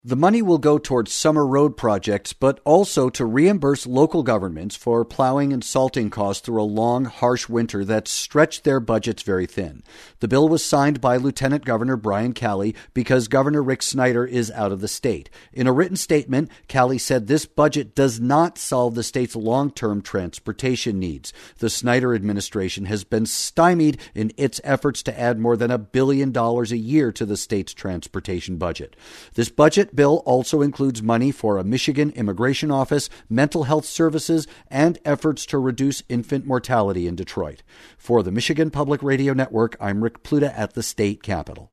The money will go towards summer road projects, but also to reimburse local governments for plowing and salting costs through a long, harsh winter that stretched their budgets very thin. The bill was signed by Lieutenant Governor Brian Calley because Governor Rick Snyder is out of the state. In a written statement, Calley said this budget does not solve the state's long-term transportation needs. The Snyder administration has been stymied in its efforts to add more than $1 billion a year to the state's transportation budget. This budget bill also includes money for a Michigan immigration office, mental health services, and efforts to reduce infant mortality in Detroit. For the Michigan Public Radio Network, I'm Rick Pluta at the state capitol.